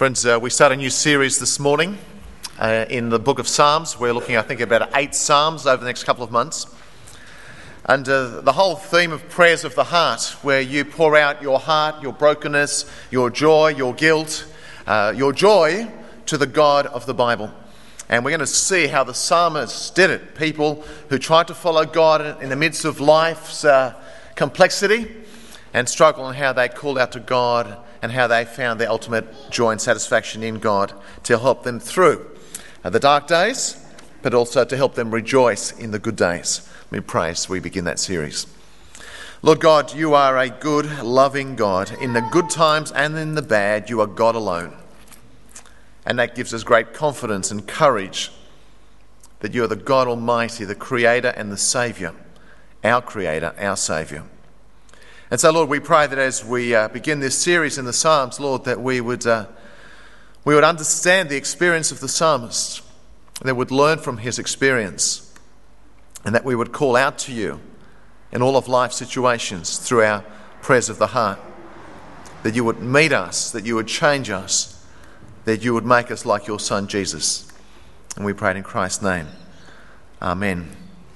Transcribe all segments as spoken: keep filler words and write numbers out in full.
Friends, uh, we start a new series this morning uh, in the book of Psalms. We're looking, I think, about eight Psalms over the next couple of months. And uh, the whole theme of prayers of the heart, where you pour out your heart, your brokenness, your joy, your guilt, uh, your joy to the God of the Bible. And we're going to see how the psalmists did it. People who tried to follow God in the midst of life's uh, complexity and struggle, and how they called out to God and how they found their ultimate joy and satisfaction in God to help them through the dark days, but also to help them rejoice in the good days. Let me pray as we begin that series. Lord God, you are a good, loving God. In the good times and in the bad, you are God alone. And that gives us great confidence and courage that you are the God Almighty, the Creator and the Saviour, our Creator, our Saviour. And so, Lord, we pray that as we uh, begin this series in the Psalms, Lord, that we would uh, we would understand the experience of the psalmist, that we would learn from his experience, and that we would call out to you in all of life's situations through our prayers of the heart, that you would meet us, that you would change us, that you would make us like your Son, Jesus. And we pray it in Christ's name. Amen.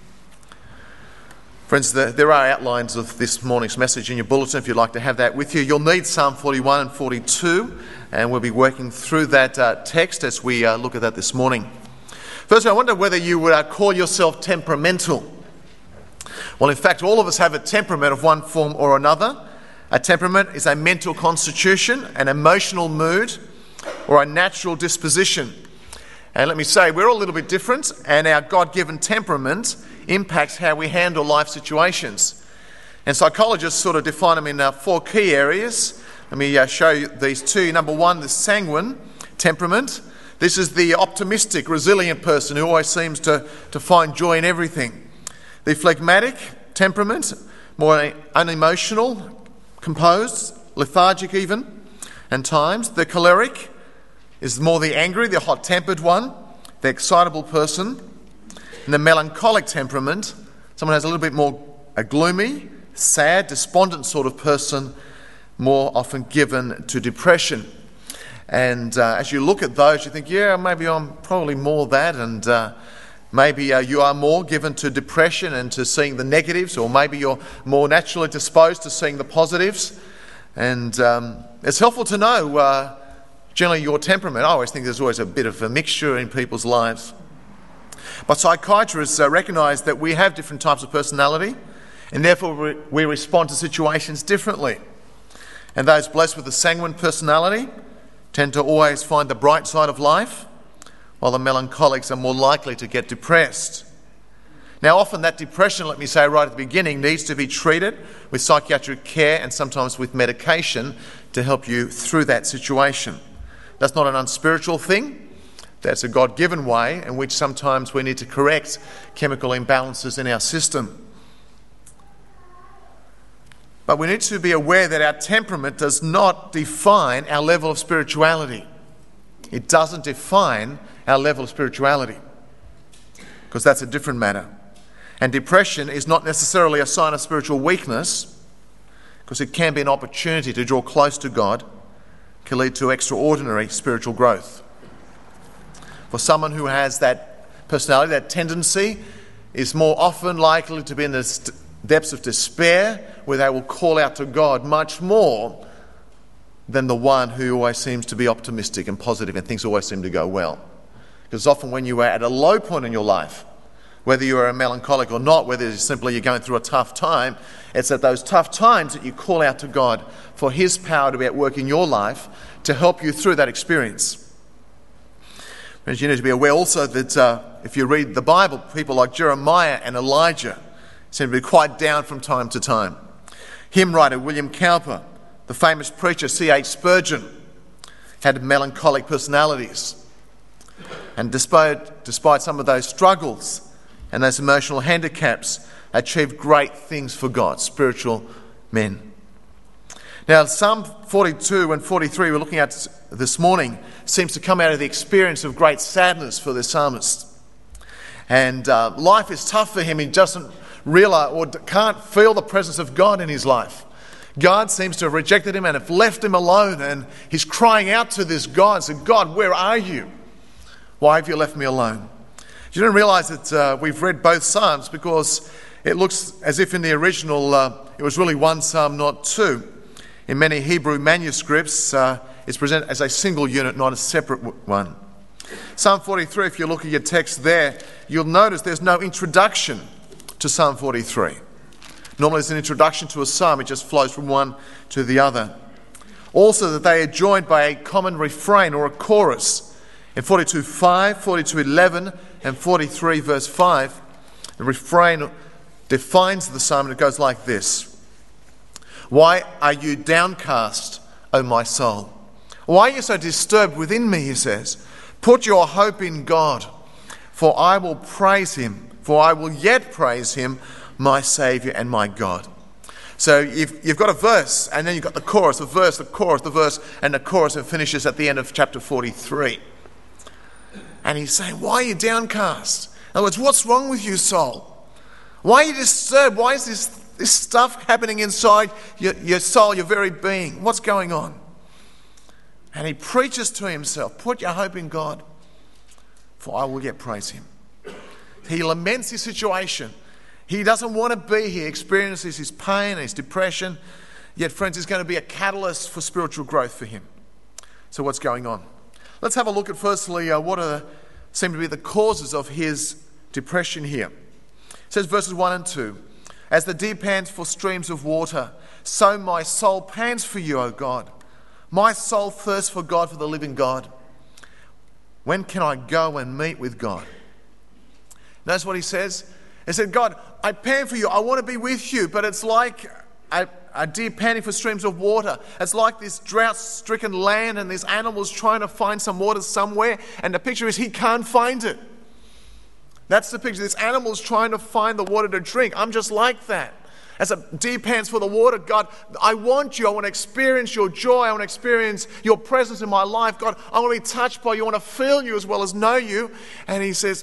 Friends, there are outlines of this morning's message in your bulletin if you'd like to have that with you. You'll need Psalm forty-one and forty-two, and we'll be working through that uh, text as we uh, look at that this morning. First, I wonder whether you would uh, call yourself temperamental. Well, in fact, all of us have a temperament of one form or another. A temperament is a mental constitution, an emotional mood, or a natural disposition. And let me say, we're all a little bit different, and our God-given temperament impacts how we handle life situations. And psychologists sort of define them in uh, four key areas. Let me uh, show you these two. Number one, the sanguine temperament. This is the optimistic, resilient person who always seems to, to find joy in everything. The phlegmatic temperament, more unemotional, composed, lethargic even, and times. The choleric is more the angry, the hot-tempered one, the excitable person. And the melancholic temperament, someone who has a little bit more a gloomy, sad, despondent sort of person, more often given to depression. And uh, as you look at those, you think, yeah, maybe I'm probably more that, and uh, maybe uh, you are more given to depression and to seeing the negatives, or maybe you're more naturally disposed to seeing the positives. And um, it's helpful to know uh, generally your temperament. I always think there's always a bit of a mixture in people's lives. But psychiatrists uh, recognise that we have different types of personality, and therefore we, we respond to situations differently. And those blessed with a sanguine personality tend to always find the bright side of life, while the melancholics are more likely to get depressed. Now, often that depression, let me say right at the beginning, needs to be treated with psychiatric care and sometimes with medication to help you through that situation. That's not an unspiritual thing. That's a God-given way in which sometimes we need to correct chemical imbalances in our system. But we need to be aware that our temperament does not define our level of spirituality. It doesn't define our level of spirituality, because that's a different matter. And depression is not necessarily a sign of spiritual weakness, because it can be an opportunity to draw close to God, can lead to extraordinary spiritual growth. For someone who has that personality, that tendency, is more often likely to be in the depths of despair, where they will call out to God much more than the one who always seems to be optimistic and positive and things always seem to go well. Because often when you are at a low point in your life, whether you are a melancholic or not, whether it's simply you're going through a tough time, it's at those tough times that you call out to God for His power to be at work in your life to help you through that experience. But you need to be aware also that uh, if you read the Bible, people like Jeremiah and Elijah seem to be quite down from time to time. Hymn writer William Cowper, the famous preacher C H Spurgeon, had melancholic personalities. And despite, despite some of those struggles and those emotional handicaps, achieved great things for God, spiritual men. Now, Psalm forty-two and forty-three we're looking at this morning seems to come out of the experience of great sadness for the psalmist. And uh, life is tough for him. He doesn't realise or can't feel the presence of God in his life. God seems to have rejected him and have left him alone, and he's crying out to this God, saying, God, where are you? Why have you left me alone? You don't realise that uh, we've read both Psalms because it looks as if in the original uh, it was really one Psalm, not two. In many Hebrew manuscripts, uh, it's presented as a single unit, not a separate one. Psalm forty-three, if you look at your text there, you'll notice there's no introduction to Psalm forty-three. Normally there's an introduction to a psalm, it just flows from one to the other. Also that they are joined by a common refrain or a chorus. In forty-two five, forty-two eleven and forty-three verse five, the refrain defines the psalm and it goes like this. Why are you downcast, O my soul? Why are you so disturbed within me, he says. Put your hope in God, for I will praise him, for I will yet praise him, my Saviour and my God. So you've, you've got a verse, and then you've got the chorus, the verse, the chorus, the verse, and the chorus, and finishes at the end of chapter forty-three. And he's saying, why are you downcast? In other words, what's wrong with you, soul? Why are you disturbed? Why is this, this stuff happening inside your, your soul, your very being? What's going on? And he preaches to himself, put your hope in God, for I will yet praise him. He laments his situation. He doesn't want to be here. He experiences his pain and his depression. Yet, friends, it's going to be a catalyst for spiritual growth for him. So what's going on? Let's have a look at, firstly, uh, what are, seem to be the causes of his depression here. It says verses one and two, as the deer pants for streams of water, so my soul pants for you, O God. My soul thirsts for God, for the living God. When can I go and meet with God? Notice what he says. He said, God, I pant for you. I want to be with you. But it's like a, a deer panting for streams of water. It's like this drought-stricken land and these animals trying to find some water somewhere. And the picture is he can't find it. That's the picture. This animal's trying to find the water to drink. I'm just like that. As a deer pants for the water, God, I want you. I want to experience your joy. I want to experience your presence in my life. God, I want to be touched by you. I want to feel you as well as know you. And he says,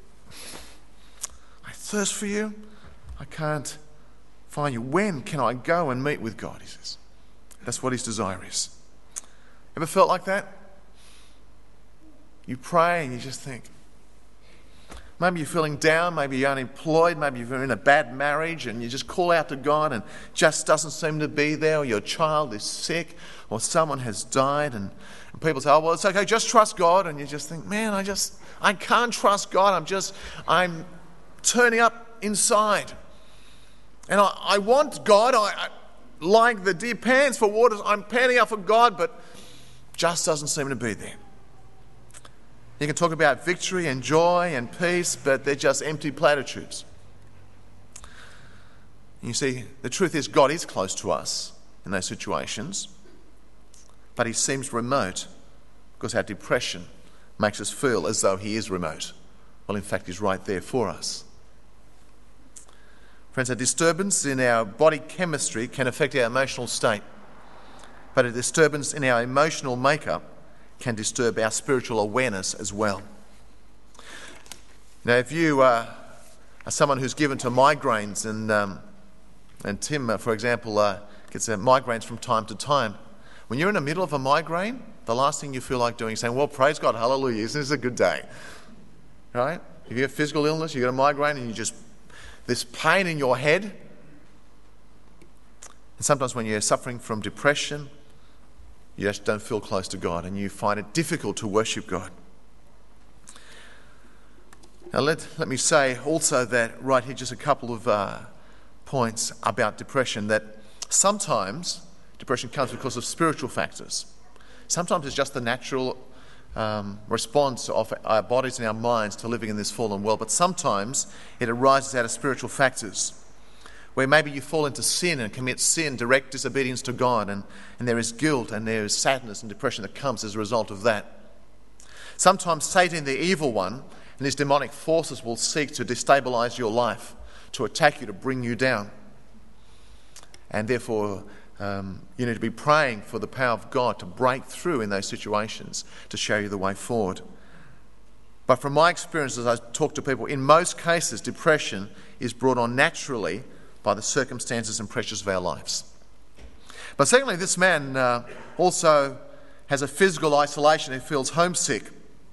thirst for you, I can't find you. When can I go and meet with God, he says. That's what his desire is. Ever felt like that? You pray and you just think, maybe you're feeling down, maybe you're unemployed, maybe you're in a bad marriage and you just call out to God and just doesn't seem to be there, or your child is sick, or someone has died, and, and people say, oh, well, it's okay, just trust God. And you just think, man, I just, I can't trust God. I'm just, I'm turning up inside. And I, I want God, I, I like the deer pants for waters, I'm panting out for God, but just doesn't seem to be there. You can talk about victory and joy and peace, but they're just empty platitudes. You see, the truth is God is close to us in those situations, but he seems remote because our depression makes us feel as though he is remote. Well, in fact, he's right there for us. Friends, a disturbance in our body chemistry can affect our emotional state, but a disturbance in our emotional makeup can disturb our spiritual awareness as well. Now, if you uh, are someone who's given to migraines, and um, and Tim, uh, for example, uh, gets uh, migraines from time to time, when you're in the middle of a migraine, the last thing you feel like doing is saying, well, praise God, hallelujah, isn't this a good day? Right? If you have physical illness, you get a migraine and you just this pain in your head. And sometimes when you're suffering from depression, you just don't feel close to God and you find it difficult to worship God. Now let, let me say also that right here, just a couple of uh, points about depression, that sometimes depression comes because of spiritual factors. Sometimes it's just the natural Um, response of our bodies and our minds to living in this fallen world, but sometimes it arises out of spiritual factors where maybe you fall into sin and commit sin, direct disobedience to God, and, and there is guilt and there is sadness and depression that comes as a result of that. Sometimes Satan, the evil one, and his demonic forces will seek to destabilize your life, to attack you, to bring you down, and therefore Um, you need to be praying for the power of God to break through in those situations to show you the way forward. But from my experience as I talk to people, in most cases depression is brought on naturally by the circumstances and pressures of our lives. But secondly, this man uh, also has a physical isolation. He feels homesick.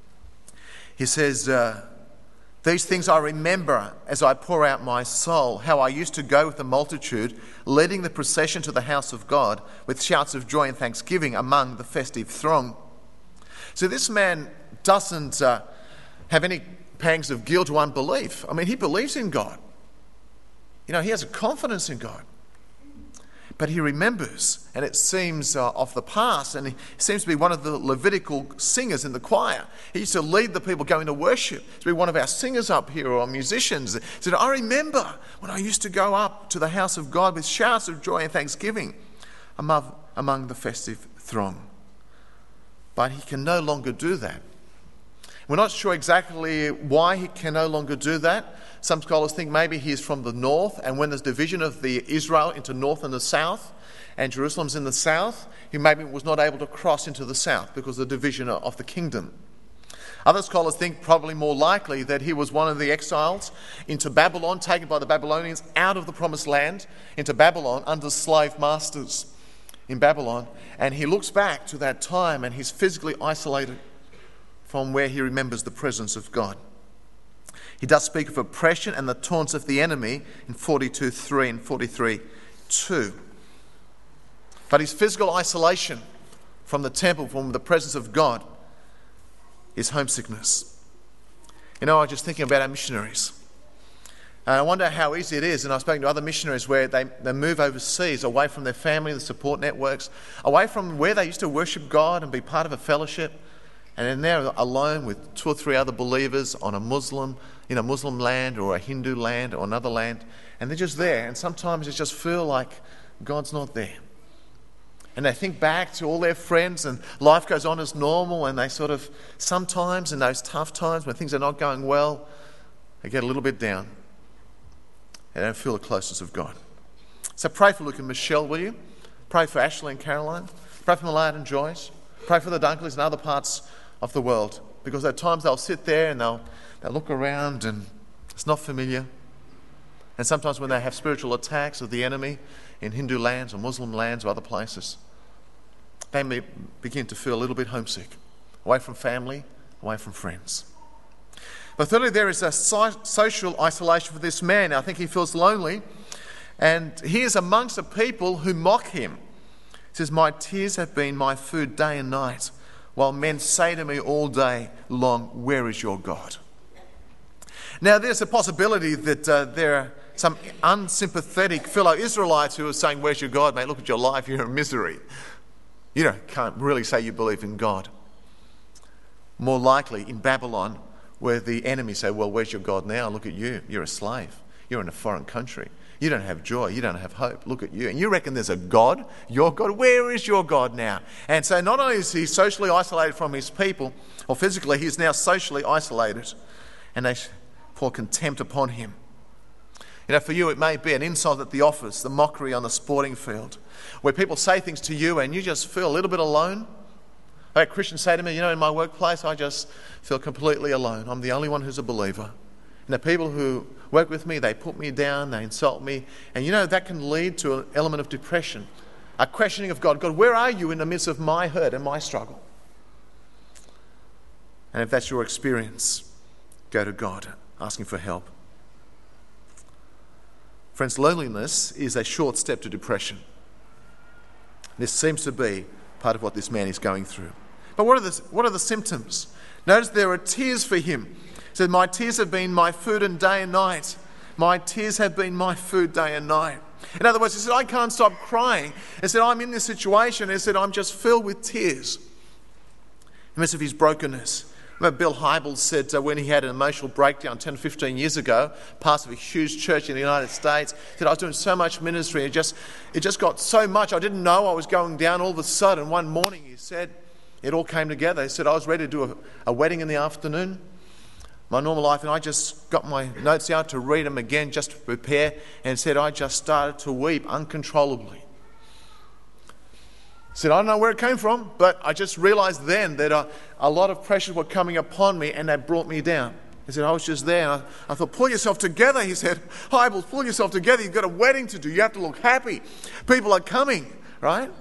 He says, uh, these things I remember as I pour out my soul, how I used to go with the multitude, leading the procession to the house of God with shouts of joy and thanksgiving among the festive throng. So this man doesn't uh, have any pangs of guilt or unbelief. I mean, he believes in God. You know, he has a confidence in God. But he remembers, and it seems uh, of the past, and he seems to be one of the Levitical singers in the choir. He used to lead the people going to worship, to be one of our singers up here or musicians. He said, I remember when I used to go up to the house of God with shouts of joy and thanksgiving among, among the festive throng. But he can no longer do that. We're not sure exactly why he can no longer do that. Some scholars think maybe he is from the north, and when there's division of the Israel into north and the south, and Jerusalem's in the south, he maybe was not able to cross into the south because of the division of the kingdom. Other scholars think probably more likely that he was one of the exiles into Babylon, taken by the Babylonians out of the promised land into Babylon under slave masters in Babylon, and he looks back to that time and he's physically isolated from where he remembers the presence of God. He does speak of oppression and the taunts of the enemy in forty-two three and forty-three two. But his physical isolation from the temple, from the presence of God, is homesickness. You know, I was just thinking about our missionaries. And I wonder how easy it is, and I've spoken to other missionaries where they, they move overseas, away from their family, the support networks, away from where they used to worship God and be part of a fellowship. And then they're alone with two or three other believers on a Muslim, in a Muslim land or a Hindu land or another land. And they're just there. And sometimes they just feel like God's not there. And they think back to all their friends and life goes on as normal. And they sort of, sometimes in those tough times when things are not going well, they get a little bit down. They don't feel the closeness of God. So pray for Luke and Michelle, will you? Pray for Ashley and Caroline. Pray for Millard and Joyce. Pray for the Dunkleys and other parts of the world, because at times they'll sit there and they'll, they'll look around and it's not familiar. And sometimes when they have spiritual attacks of the enemy in Hindu lands or Muslim lands or other places, they may begin to feel a little bit homesick, away from family, away from friends. But thirdly, there is a so- social isolation for this man. I think he feels lonely, and he is amongst a people who mock him. He says, my tears have been my food day and night, while men say to me all day long, where is your God? Now, there's a possibility that uh, there are some unsympathetic fellow Israelites who are saying, where's your God, mate? Look at your life, you're in misery. You don't, can't really say you believe in God. More likely in Babylon, where the enemy say, well, where's your God now? Look at you, you're a slave. You're in a foreign country. You don't have joy. You don't have hope. Look at you. And you reckon there's a God? Your God? Where is your God now? And so not only is he socially isolated from his people, or physically, he is now socially isolated. And they pour contempt upon him. You know, for you, it may be an insult at the office, the mockery on the sporting field, where people say things to you and you just feel a little bit alone. I had Christians say to me, you know, in my workplace, I just feel completely alone. I'm the only one who's a believer. And the people who work with me, they put me down, they insult me. And you know, that can lead to an element of depression, a questioning of God. God, where are you in the midst of my hurt and my struggle? And if that's your experience, go to God, asking for help. Friends, loneliness is a short step to depression. This seems to be part of what this man is going through. But what are the, what are the symptoms? Notice there are tears for him. He said, my tears have been my food and day and night. My tears have been my food day and night. In other words, he said, I can't stop crying. He said, I'm in this situation. He said, I'm just filled with tears. In the midst of his brokenness. Remember Bill Hybels said uh, when he had an emotional breakdown ten, fifteen years ago, pastor of a huge church in the United States, he said, I was doing so much ministry, it just, it just got so much, I didn't know I was going down. All of a sudden, one morning, he said, it all came together. He said, I was ready to do a, a wedding in the afternoon, my normal life, and I just got my notes out to read them again just to prepare, and said, I just started to weep uncontrollably. He said, I don't know where it came from, but I just realised then that a, a lot of pressures were coming upon me and they brought me down. He said, I was just there and I, I thought, pull yourself together. He said, Hybels, pull yourself together. You've got a wedding to do. You have to look happy. People are coming. right?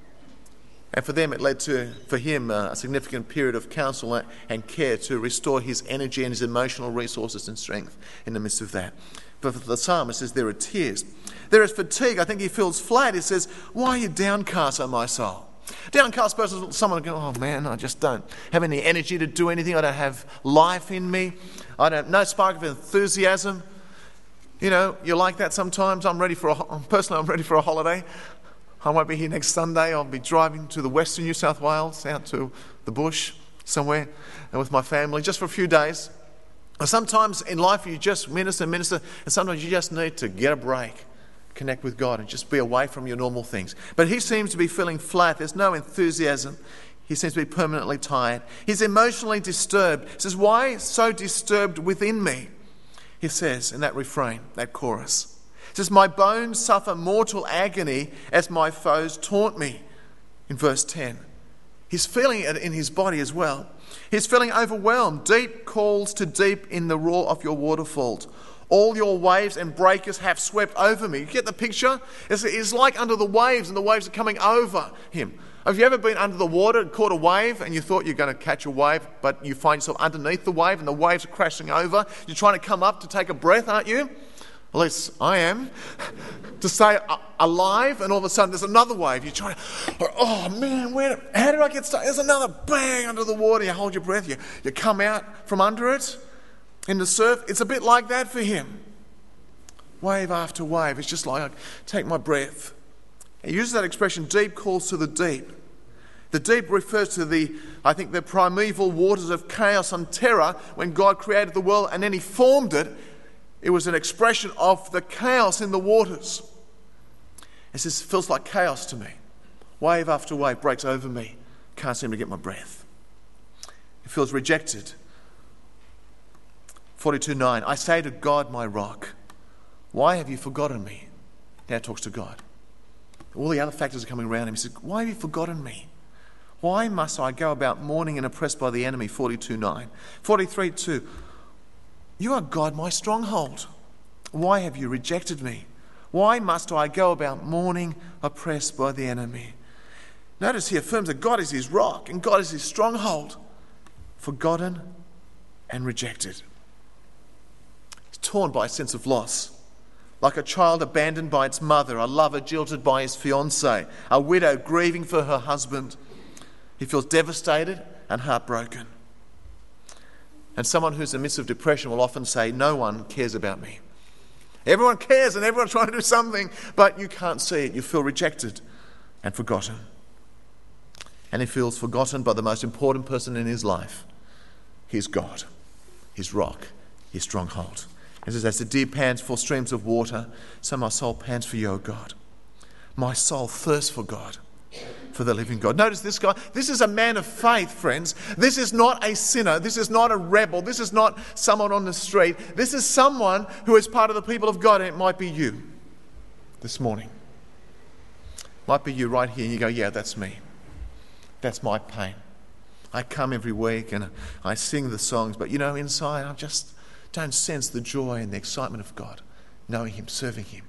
And for them, it led to, for him, uh, a significant period of counsel and care to restore his energy and his emotional resources and strength in the midst of that. But for the psalmist, says there are tears. There is fatigue. I think he feels flat. He says, why are you downcast, O my soul? Downcast person is someone going, oh man, I just don't have any energy to do anything. I don't have life in me. I don't, no spark of enthusiasm. You know, you're like that sometimes. I'm ready for a, personally, I'm ready for a holiday. I won't be here next Sunday. I'll be driving to the western New South Wales, out to the bush somewhere, and with my family, just for a few days. Sometimes in life you just minister, minister, and sometimes you just need to get a break, connect with God, and just be away from your normal things. But he seems to be feeling flat. There's no enthusiasm. He seems to be permanently tired. He's emotionally disturbed. He says, why so disturbed within me? He says in that refrain, that chorus. It says, my bones suffer mortal agony as my foes taunt me. In verse ten. He's feeling it in his body as well. He's feeling overwhelmed. Deep calls to deep in the roar of your waterfalls. All your waves and breakers have swept over me. You get the picture? It's, it's like under the waves, and the waves are coming over him. Have you ever been under the water and caught a wave and you thought you're going to catch a wave, but you find yourself underneath the wave and the waves are crashing over? You're trying to come up to take a breath, aren't you? At least I am, to stay alive, and all of a sudden there's another wave. You're trying to, oh man, where, how did I get stuck? There's another bang under the water. You hold your breath, you, you come out from under it in the surf. It's a bit like that for him. Wave after wave. It's just like, I take my breath. He uses that expression, deep calls to the deep. The deep refers to the, I think, the primeval waters of chaos and terror when God created the world and then he formed it. It was an expression of the chaos in the waters. It says, feels like chaos to me. Wave after wave breaks over me. Can't seem to get my breath. It feels rejected. forty-two nine, I say to God, my rock, why have you forgotten me? Now it talks to God. All the other factors are coming around him. He says, why have you forgotten me? Why must I go about mourning and oppressed by the enemy? forty-two nine. forty-three two, you are God, my stronghold. Why have you rejected me? Why must I go about mourning, oppressed by the enemy? Notice he affirms that God is his rock and God is his stronghold. Forgotten and rejected. He's torn by a sense of loss. Like a child abandoned by its mother, a lover jilted by his fiancée, a widow grieving for her husband. He feels devastated and heartbroken. And someone who's in the midst of depression will often say, no one cares about me. Everyone cares and everyone's trying to do something, but you can't see it. You feel rejected and forgotten. And he feels forgotten by the most important person in his life. His God, his rock, his stronghold. It says, as the deer pants for streams of water, so my soul pants for you, O God. My soul thirsts for God, for the living God. Notice this guy. This is a man of faith, friends. This is not a sinner. This is not a rebel. This is not someone on the street. This is someone who is part of the people of God. And it might be you this morning. Might be you right here. And you go, yeah, that's me. That's my pain. I come every week and I sing the songs. But, you know, inside I just don't sense the joy and the excitement of God. Knowing him, serving him.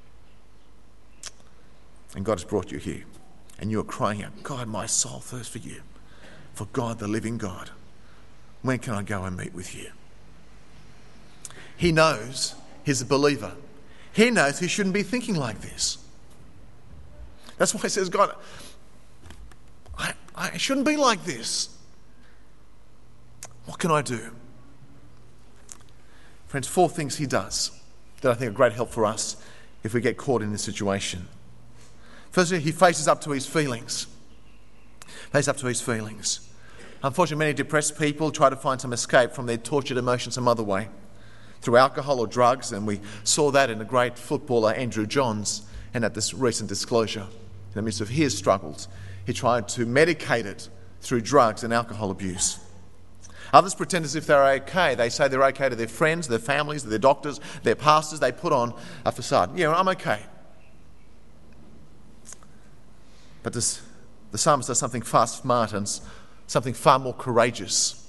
And God has brought you here. And you're crying out, God, my soul thirsts for you. For God, the living God. When can I go and meet with you? He knows he's a believer. He knows he shouldn't be thinking like this. That's why he says, God, I, I shouldn't be like this. What can I do? Friends, four things he does that I think are great help for us if we get caught in this situation. Firstly, he faces up to his feelings. Faces up to his feelings. Unfortunately, many depressed people try to find some escape from their tortured emotions some other way, through alcohol or drugs, and we saw that in the great footballer Andrew Johns, and at this recent disclosure, in the midst of his struggles, he tried to medicate it through drugs and alcohol abuse. Others pretend as if they're okay. They say they're okay to their friends, their families, their doctors, their pastors. They put on a facade. Yeah, I'm okay. But this, the psalmist does something far smarter and something far more courageous.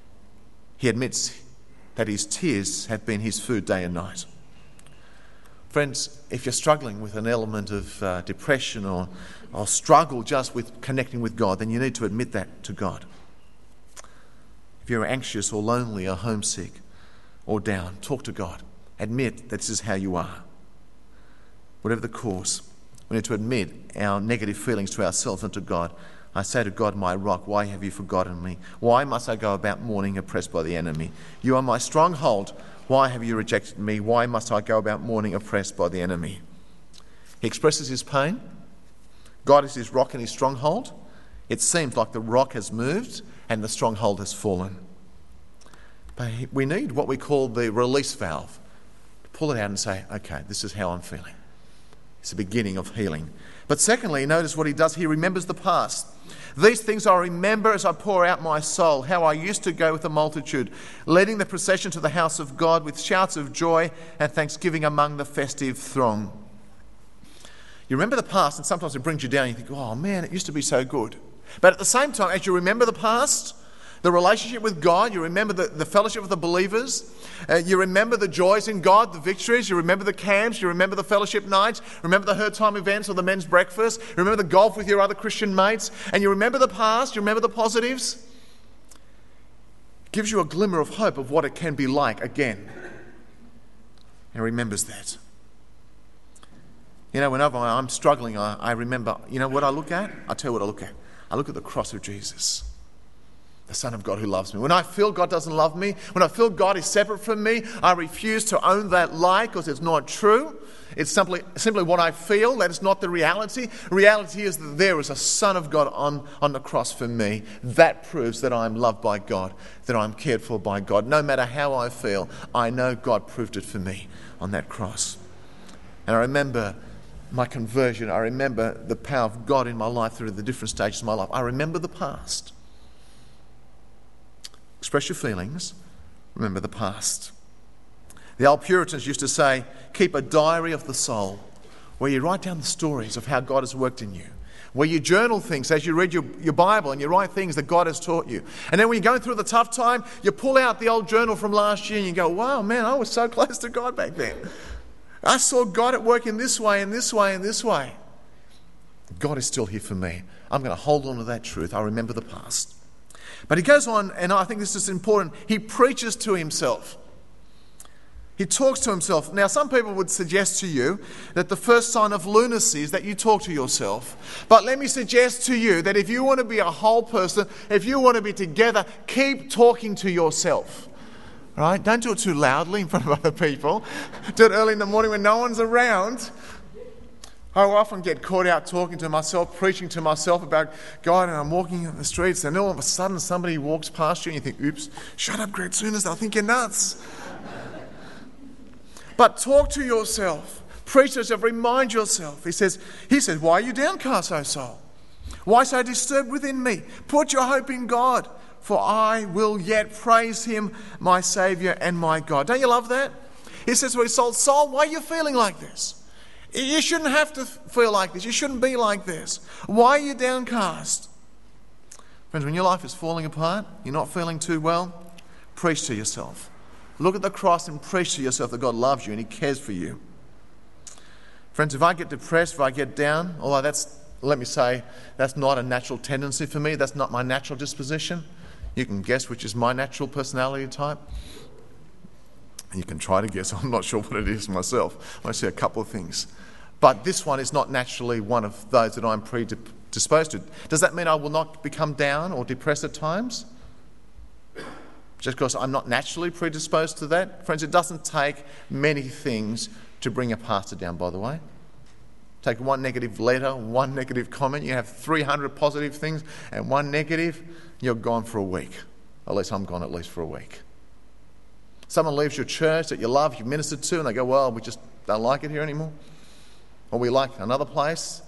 He admits that his tears have been his food day and night. Friends, if you're struggling with an element of uh, depression or, or struggle just with connecting with God, then you need to admit that to God. If you're anxious or lonely or homesick or down, talk to God. Admit that this is how you are. Whatever the cause, we need to admit our negative feelings to ourselves and to God. I say to God, my rock, why have you forgotten me? Why must I go about mourning, oppressed by the enemy? You are my stronghold. Why have you rejected me? Why must I go about mourning, oppressed by the enemy? He expresses his pain. God is his rock and his stronghold. It seems like the rock has moved and the stronghold has fallen. But we need what we call the release valve. To pull it out and say, okay, this is how I'm feeling. It's the beginning of healing. But secondly, notice what he does. He remembers the past. These things I remember as I pour out my soul, how I used to go with the multitude, leading the procession to the house of God with shouts of joy and thanksgiving among the festive throng. You remember the past, and sometimes it brings you down. You think, oh man, it used to be so good. But at the same time, as you remember the past, the relationship with God, you remember the, the fellowship with the believers, uh, you remember the joys in God, the victories, you remember the camps, you remember the fellowship nights, remember the herd time events or the men's breakfast, you remember the golf with your other Christian mates, and you remember the past, you remember the positives. It gives you a glimmer of hope of what it can be like again. And remembers that. You know, whenever I'm struggling, I, I remember, you know what I look at? I'll tell you what I look at. I look at the cross of Jesus, the Son of God who loves me. When I feel God doesn't love me, when I feel God is separate from me, I refuse to own that lie because it's not true. It's simply, simply what I feel. That is not the reality. Reality is that there is a Son of God on, on the cross for me. That proves that I'm loved by God, that I'm cared for by God. No matter how I feel, I know God proved it for me on that cross. And I remember my conversion. I remember the power of God in my life through the different stages of my life. I remember the past. Express your feelings. Remember the past. The old Puritans used to say, keep a diary of the soul, where you write down the stories of how God has worked in you, where you journal things as you read your, your Bible and you write things that God has taught you. And then when you're going through the tough time, you pull out the old journal from last year and you go, wow, man, I was so close to God back then. I saw God at work in this way, in this way, in this way. God is still here for me. I'm going to hold on to that truth. I remember the past. But he goes on, and I think this is important. He preaches to himself. He talks to himself. Now, some people would suggest to you that the first sign of lunacy is that you talk to yourself. But let me suggest to you that if you want to be a whole person, if you want to be together, keep talking to yourself. Right? Don't do it too loudly in front of other people. Do it early in the morning when no one's around. I often get caught out talking to myself, preaching to myself about God, and I'm walking in the streets, and all of a sudden somebody walks past you, and you think, oops, shut up, Greg Sooners, they'll think you're nuts. But talk to yourself. Preach to yourself. Remind yourself. He says, he says, why are you downcast, O soul? Why so disturbed within me? Put your hope in God, for I will yet praise him, my Saviour and my God. Don't you love that? He says to his soul, soul, why are you feeling like this? You shouldn't have to feel like this. You shouldn't be like this. Why are you downcast? Friends, when your life is falling apart, you're not feeling too well, preach to yourself. Look at the cross and preach to yourself that God loves you and he cares for you. Friends, if I get depressed, if I get down, although that's, let me say, that's not a natural tendency for me, that's not my natural disposition. You can guess which is my natural personality type. You can try to guess. I'm not sure what it is myself. I see a couple of things. But this one is not naturally one of those that I'm predisposed to. Does that mean I will not become down or depressed at times? Just because I'm not naturally predisposed to that? Friends, it doesn't take many things to bring a pastor down, by the way. Take one negative letter, one negative comment, you have three hundred positive things, and one negative, you're gone for a week. At least I'm gone at least for a week. Someone leaves your church that you love, you've ministered to, and they go, well, we just don't like it here anymore. Or we like another place.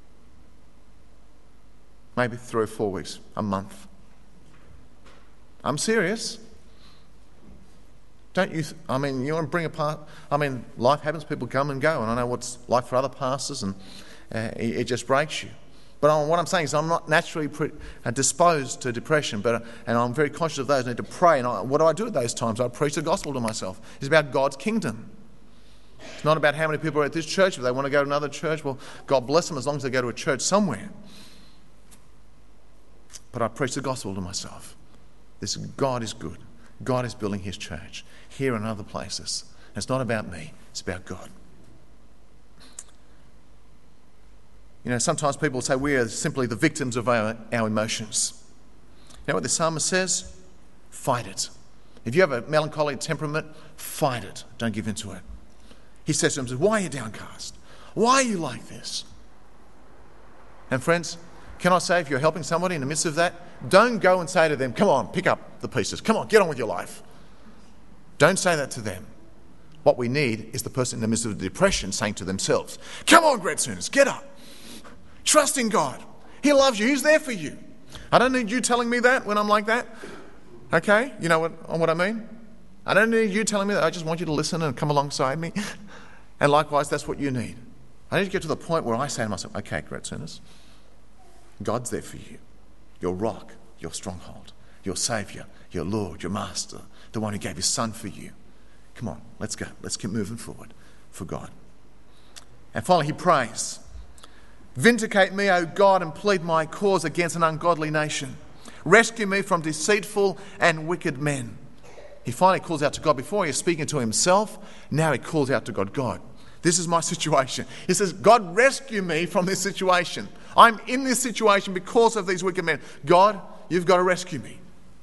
Maybe three or four weeks, a month. I'm serious. Don't you, th- I mean, you want to bring a part, I mean, life happens, people come and go, and I know what's like for other pastors, and uh, it, it just breaks you. But I'm, what I'm saying is I'm not naturally pre- uh, disposed to depression, but uh, and I'm very conscious of those. I need to pray. And I, what do I do at those times? I preach the gospel to myself. It's about God's kingdom. It's not about how many people are at this church. If they want to go to another church, well, God bless them as long as they go to a church somewhere. But I preach the gospel to myself. This God is good. God is building his church here and other places. And it's not about me. It's about God. You know, sometimes people say we are simply the victims of our, our emotions. You know what the psalmist says? Fight it. If you have a melancholy temperament, fight it. Don't give in to it. He says to himself, why are you downcast? Why are you like this? And friends, can I say, if you're helping somebody in the midst of that, don't go and say to them, come on, pick up the pieces. Come on, get on with your life. Don't say that to them. What we need is the person in the midst of the depression saying to themselves, come on, Gradsooners, get up. Trust in God. He loves you. He's there for you. I don't need you telling me that when I'm like that. Okay? You know what, what I mean? I don't need you telling me that. I just want you to listen and come alongside me. And likewise, that's what you need. I need to get to the point where I say to myself, okay, Gradsooners, God's there for you. Your rock, your stronghold, your Saviour, your Lord, your Master, the one who gave his Son for you. Come on, let's go. Let's keep moving forward for God. And finally, he prays, vindicate me, O God, and plead my cause against an ungodly nation. Rescue me from deceitful and wicked men. He finally calls out to God. Before he was speaking to himself, now he calls out to God. God, this is my situation. He says, God, rescue me from this situation. I'm in this situation because of these wicked men. God, you've got to rescue me.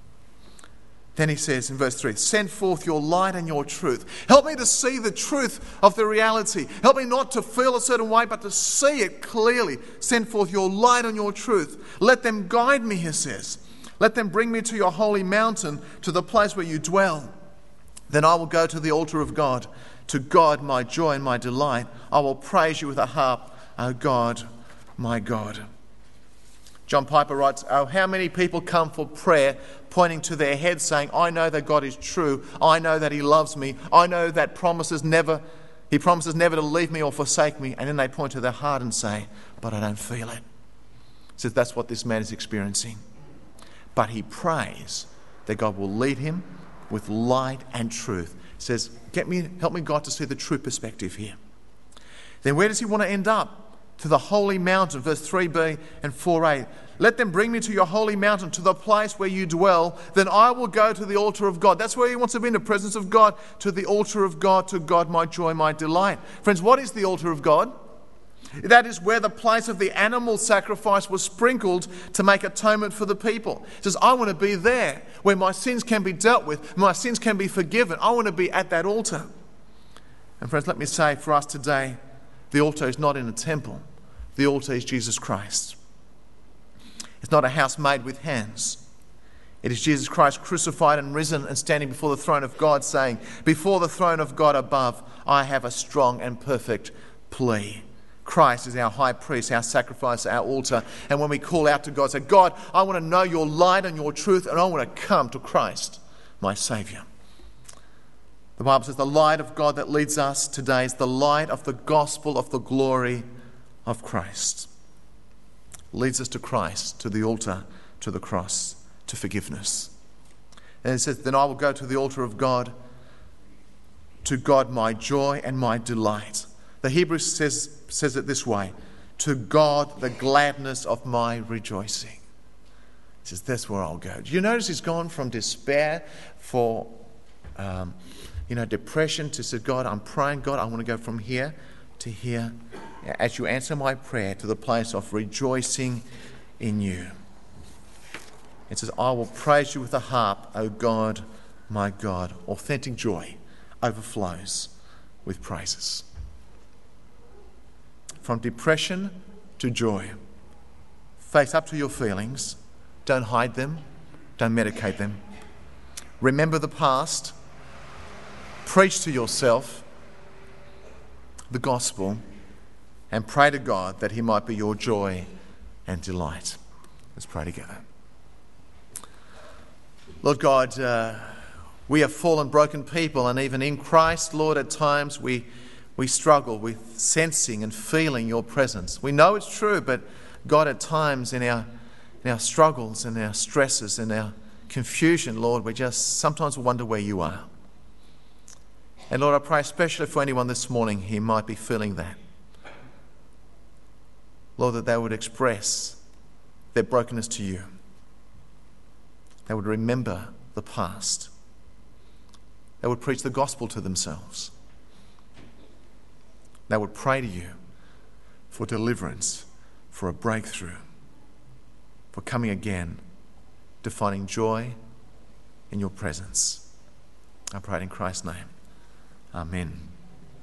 Then he says in verse three, send forth your light and your truth. Help me to see the truth of the reality. Help me not to feel a certain way, but to see it clearly. Send forth your light and your truth. Let them guide me, he says. Let them bring me to your holy mountain, to the place where you dwell. Then I will go to the altar of God, to God my joy and my delight. I will praise you with a harp, O God, my God. John Piper writes, oh, how many people come for prayer pointing to their head saying, I know that God is true. I know that he loves me. I know that promises never, he promises never to leave me or forsake me. And then they point to their heart and say, but I don't feel it. He says that's what this man is experiencing. But he prays that God will lead him with light and truth. He says, get me, help me, God, to see the true perspective here. Then where does he want to end up? To the holy mountain, verse three b and four a. Let them bring me to your holy mountain, to the place where you dwell. Then I will go to the altar of God. That's where he wants to be, in the presence of God. To the altar of God, to God my joy, my delight. Friends, what is the altar of God? That is where the place of the animal sacrifice was sprinkled to make atonement for the people. It says, I want to be there where my sins can be dealt with, my sins can be forgiven. I want to be at that altar. And friends, let me say for us today, the altar is not in a temple. The altar is Jesus Christ. It's not a house made with hands. It is Jesus Christ crucified and risen and standing before the throne of God saying, before the throne of God above, I have a strong and perfect plea. Christ is our high priest, our sacrifice, our altar. And when we call out to God, say, God, I want to know your light and your truth, and I want to come to Christ, my Saviour. The Bible says the light of God that leads us today is the light of the gospel of the glory of Christ. Leads us to Christ, to the altar, to the cross, to forgiveness. And it says, then I will go to the altar of God, to God my joy and my delight. The Hebrew says, says it this way, to God the gladness of my rejoicing. He says, that's where I'll go. Do you notice he's gone from despair for, um, you know, depression to say, God, I'm praying, God, I want to go from here to here. As you answer my prayer, to the place of rejoicing in you. It says, I will praise you with a harp, O God, my God. Authentic joy overflows with praises. From depression to joy. Face up to your feelings. Don't hide them. Don't medicate them. Remember the past. Preach to yourself the gospel. And pray to God that he might be your joy and delight. Let's pray together. Lord God, uh, we are fallen, broken people, and even in Christ, Lord, at times we we struggle with sensing and feeling your presence. We know it's true, but God, at times in our in our struggles and our stresses and our confusion, Lord, we just sometimes wonder where you are. And Lord, I pray especially for anyone this morning who might be feeling that. Lord, that they would express their brokenness to you. They would remember the past. They would preach the gospel to themselves. They would pray to you for deliverance, for a breakthrough, for coming again to finding joy in your presence. I pray it in Christ's name. Amen.